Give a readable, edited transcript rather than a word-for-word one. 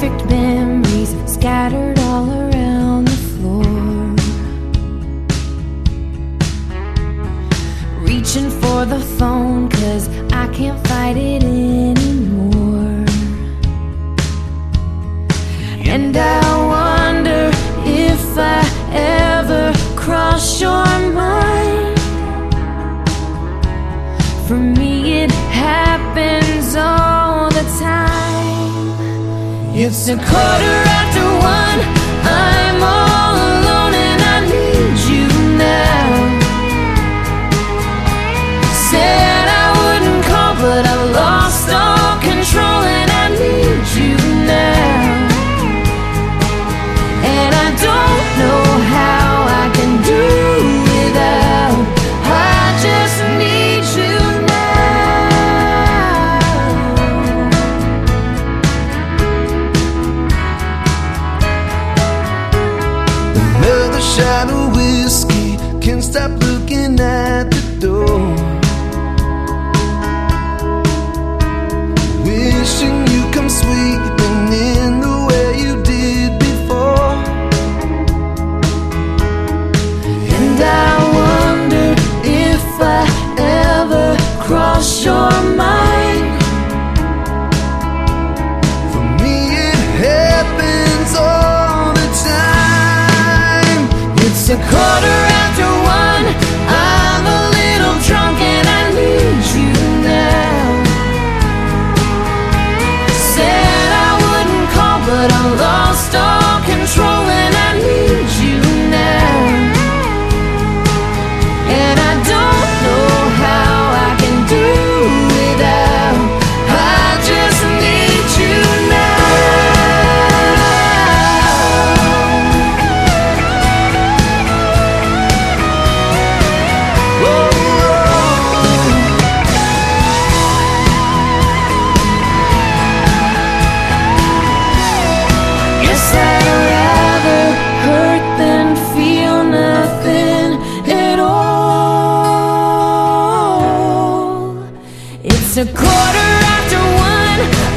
perfect memories scattered all around the floor. Reaching for the phone 'cause I can't fight it anymore. And I wonder if I ever cross your mind. For me it happens all the time. It's 1:15. I'm all alone and I need you now. Said I wouldn't call, but I've lost all control and I need you now. And I don't know how I can do without. I just need you now. Another shot of whiskey, can't stop looking at the door. Wishing you come sweeping in the way you did before. And I wonder if I ever cross your mind. For me it happens all the time. It's 1:15. I'm a little drunk and I need you now. Said I wouldn't call, but I lost all control and I need you now. And I don't know how I can do without. I just need you now. Guess I'd rather hurt than feel nothing at all. It's 1:15.